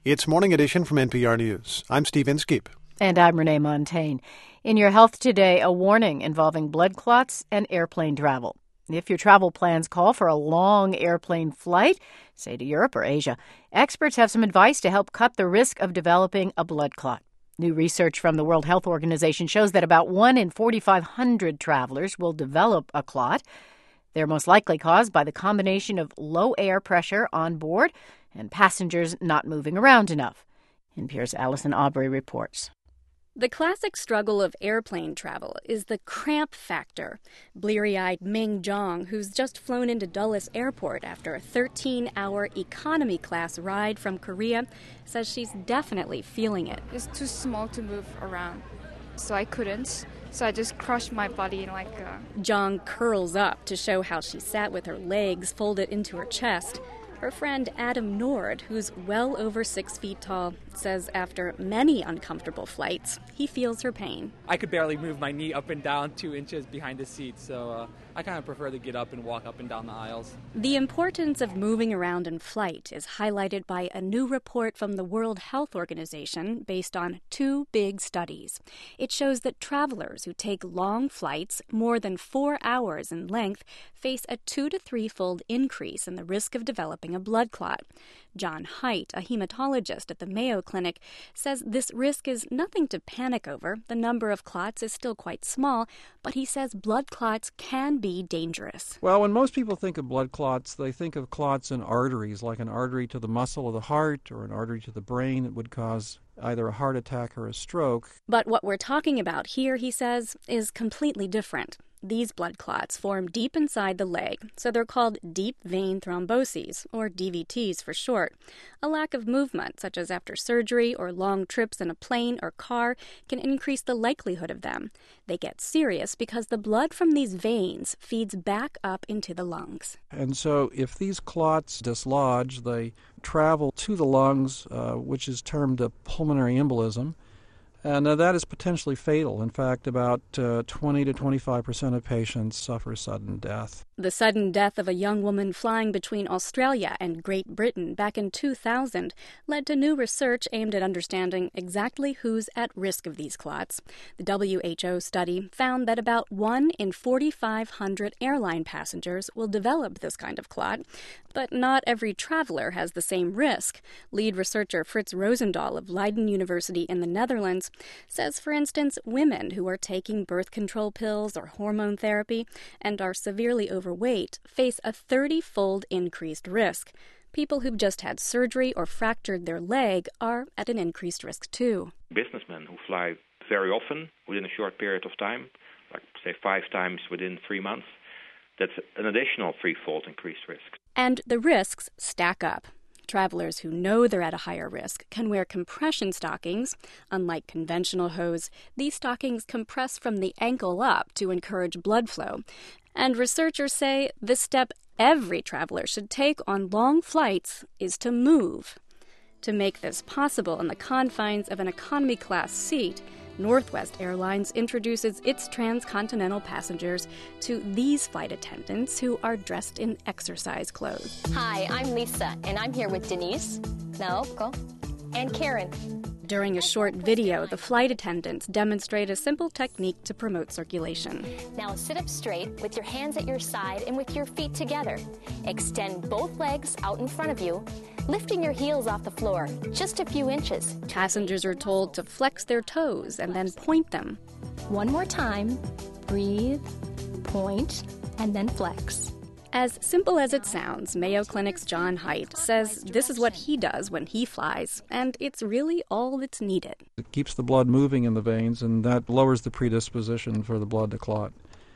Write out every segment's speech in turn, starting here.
It's Morning Edition from NPR News. I'm Steve Inskeep. And I'm Renee Montaigne. In your health today, a warning involving blood clots and airplane travel. If your travel plans call for a long airplane flight, say to Europe or Asia, experts have some advice to help cut the risk of developing a blood clot. New research from the World Health Organization shows that about 1 in 4,500 travelers will develop a clot. They're most likely caused by the combination of low air pressure on board and passengers not moving around enough. NPR's Allison Aubrey reports. The classic struggle of airplane travel is the cramp factor. Bleary-eyed Ming Zhang, who's just flown into Dulles Airport after a 13-hour economy class ride from Korea, says she's definitely feeling it. It's too small to move around, so I couldn't. So I just crushed my body like a... Zhang curls up to show how she sat with her legs folded into her chest. Her friend Adam Nord, who's well over 6 feet tall, says after many uncomfortable flights, he feels her pain. I could barely move my knee up and down 2 inches behind the seat, so I kind of prefer to get up and walk up and down the aisles. The importance of moving around in flight is highlighted by a new report from the World Health Organization based on 2 big studies. It shows that travelers who take long flights, more than 4 hours in length, face a 2 to 3-fold increase in the risk of developing a blood clot. John Haidt, a hematologist at the Mayo Clinic, says this risk is nothing to panic over. The number of clots is still quite small, but he says blood clots can be dangerous. Well, when most people think of blood clots, they think of clots in arteries, like an artery to the muscle of the heart or an artery to the brain that would cause either a heart attack or a stroke. But what we're talking about here, he says, is completely different. These blood clots form deep inside the leg, so they're called deep vein thromboses, or DVTs for short. A lack of movement, such as after surgery or long trips in a plane or car, can increase the likelihood of them. They get serious because the blood from these veins feeds back up into the lungs. And so if these clots dislodge, they travel to the lungs, which is termed a pulmonary embolism. And that is potentially fatal. In fact, about 20 to 25% of patients suffer sudden death. The sudden death of a young woman flying between Australia and Great Britain back in 2000 led to new research aimed at understanding exactly who's at risk of these clots. The WHO study found that about 1 in 4,500 airline passengers will develop this kind of clot, but not every traveler has the same risk. Lead researcher Frits Roosendaal of Leiden University in the Netherlands says, for instance, women who are taking birth control pills or hormone therapy and are severely overweight face a 30-fold increased risk. People who've just had surgery or fractured their leg are at an increased risk too. Businessmen who fly very often within a short period of time, like say 5 times within 3 months, that's an additional 3-fold increased risk. And the risks stack up. Travelers who know they're at a higher risk can wear compression stockings. Unlike conventional hose, these stockings compress from the ankle up to encourage blood flow. And researchers say the step every traveler should take on long flights is to move. To make this possible in the confines of an economy class seat, Northwest Airlines introduces its transcontinental passengers to these flight attendants who are dressed in exercise clothes. Hi, I'm Lisa, and I'm here with Denise, Naoko, and Karen. During a short video, the flight attendants demonstrate a simple technique to promote circulation. Now sit up straight with your hands at your side and with your feet together. Extend both legs out in front of you, lifting your heels off the floor just a few inches. Passengers are told to flex their toes and then point them. One more time. Breathe, point, and then flex. As simple as it sounds, Mayo Clinic's John Haidt says this is what he does when he flies, and it's really all that's needed. It keeps the blood moving in the veins, and that lowers the predisposition for the blood to clot.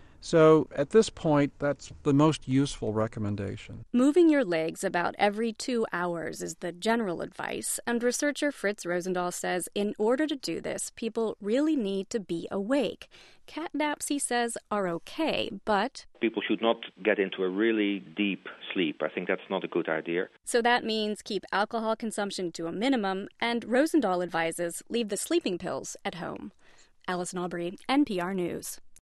So at this point, that's the most useful recommendation. Moving your legs about every 2 hours is the general advice, and researcher Frits Roosendaal says in order to do this, people really need to be awake. Cat naps, he says, are okay, but People should not get into a really deep sleep. I think that's not a good idea. So that means keep alcohol consumption to a minimum, and Roosendaal advises leave the sleeping pills at home. Allison Aubrey, NPR News.